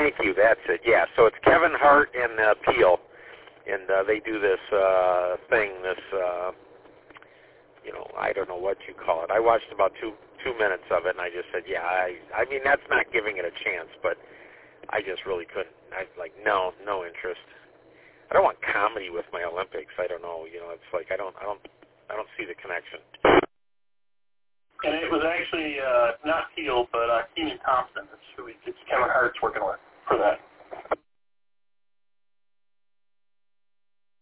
Thank you. That's it. Yeah. So it's Kevin Hart and Peele, and they do this thing. This I don't know what you call it. I watched about two minutes of it, and I just said, yeah. I mean, that's not giving it a chance, but I just really couldn't. I no interest. I don't want comedy with my Olympics. I don't know. It's like I don't see the connection. And it was actually not Peele, but Kenan Thompson. It's Kevin Hart's working with for that.